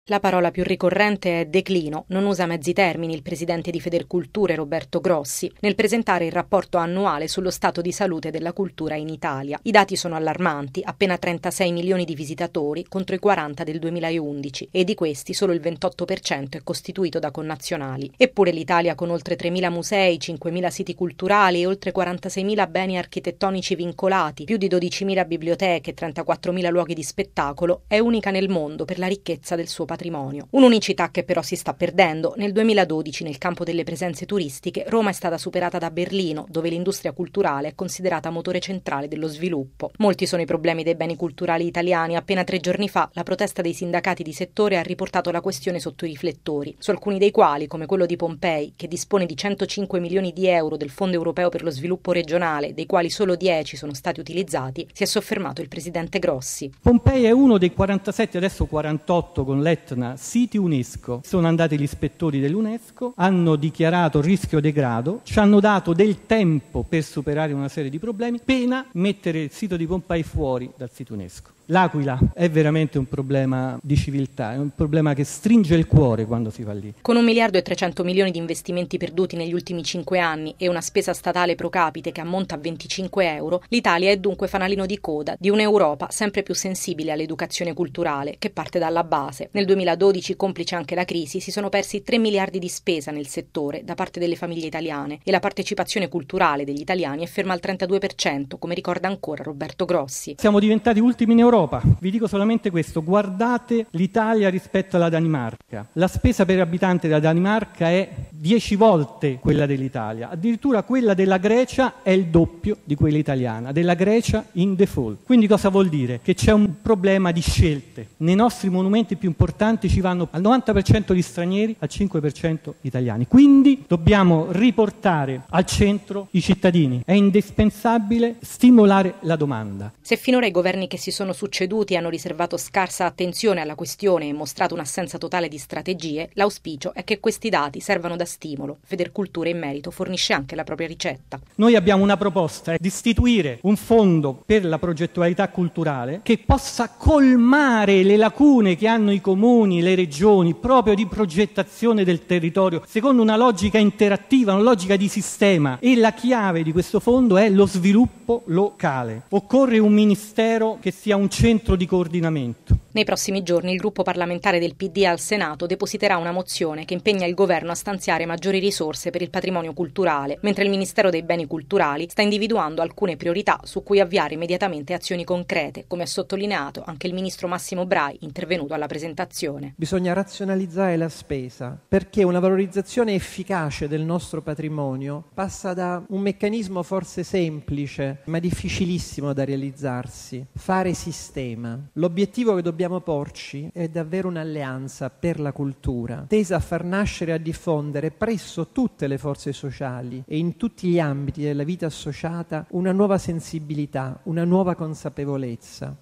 La parola più ricorrente è declino, non usa mezzi termini il presidente di Federculture Roberto Grossi nel presentare il rapporto annuale sullo stato di salute della cultura in Italia. I dati sono allarmanti, appena 36 milioni di visitatori contro i 40 del 2011 e di questi solo il 28% è costituito da connazionali. Eppure l'Italia, con oltre 3.000 musei, 5.000 siti culturali e oltre 46.000 beni architettonici vincolati, più di 12.000 biblioteche e 34.000 luoghi di spettacolo, è unica nel mondo per la ricchezza del suo patrimonio. Un'unicità che però si sta perdendo. Nel 2012, nel campo delle presenze turistiche, Roma è stata superata da Berlino, dove l'industria culturale è considerata motore centrale dello sviluppo. Molti sono i problemi dei beni culturali italiani. Appena 3 giorni fa, la protesta dei sindacati di settore ha riportato la questione sotto i riflettori, su alcuni dei quali, come quello di Pompei, che dispone di 105 milioni di euro del Fondo Europeo per lo Sviluppo Regionale, dei quali solo 10 sono stati utilizzati, si è soffermato il presidente Grossi. Pompei è uno dei 47, adesso 48 con l'Etna, siti UNESCO. Sono andati gli ispettori dell'UNESCO, hanno dichiarato rischio degrado, ci hanno dato del tempo per superare una serie di problemi, pena mettere il sito di Pompei fuori dal sito UNESCO. L'Aquila è veramente un problema di civiltà, è un problema che stringe il cuore quando si va lì. Con 1 miliardo e 300 milioni di investimenti perduti negli ultimi 5 anni e una spesa statale pro capite che ammonta a 25 euro, l'Italia è dunque fanalino di coda di un'Europa sempre più sensibile all'educazione culturale, che parte dalla base. Nel 2012, complice anche la crisi, si sono persi 3 miliardi di spesa nel settore da parte delle famiglie italiane e la partecipazione culturale degli italiani è ferma al 32%, come ricorda ancora Roberto Grossi. Siamo diventati ultimi in Europa. Vi dico solamente questo: guardate l'Italia rispetto alla Danimarca. La spesa per abitante della Danimarca è 10 volte quella dell'Italia, addirittura quella della Grecia è il doppio di quella italiana, della Grecia in default. Quindi cosa vuol dire? Che c'è un problema di scelte. Nei nostri monumenti più importanti ci vanno al 90% gli stranieri, al 5% gli italiani. Quindi dobbiamo riportare al centro i cittadini. È indispensabile stimolare la domanda. Se finora i governi che si sono succeduti hanno riservato scarsa attenzione alla questione e mostrato un'assenza totale di strategie, l'auspicio è che questi dati servano da stimolo. Federculture in merito fornisce anche la propria ricetta. Noi abbiamo una proposta di istituire un fondo per la progettualità culturale che possa colmare le lacune che hanno i comuni, le regioni, proprio di progettazione del territorio, secondo una logica interattiva, una logica di sistema. E la chiave di questo fondo è lo sviluppo locale. Occorre un ministero che sia un centro di coordinamento. Nei prossimi giorni il gruppo parlamentare del PD al Senato depositerà una mozione che impegna il governo a stanziare maggiori risorse per il patrimonio culturale, mentre il Ministero dei Beni Culturali sta individuando alcune priorità su cui avviare immediatamente azioni concrete, come ha sottolineato anche il ministro Massimo Brai, intervenuto alla presentazione. Bisogna razionalizzare la spesa, perché una valorizzazione efficace del nostro patrimonio passa da un meccanismo forse semplice, ma difficilissimo da realizzarsi: fare sistema. L'obiettivo che dobbiamo porci è davvero un'alleanza per la cultura, tesa a far nascere e a diffondere presso tutte le forze sociali e in tutti gli ambiti della vita associata una nuova sensibilità, una nuova consapevolezza.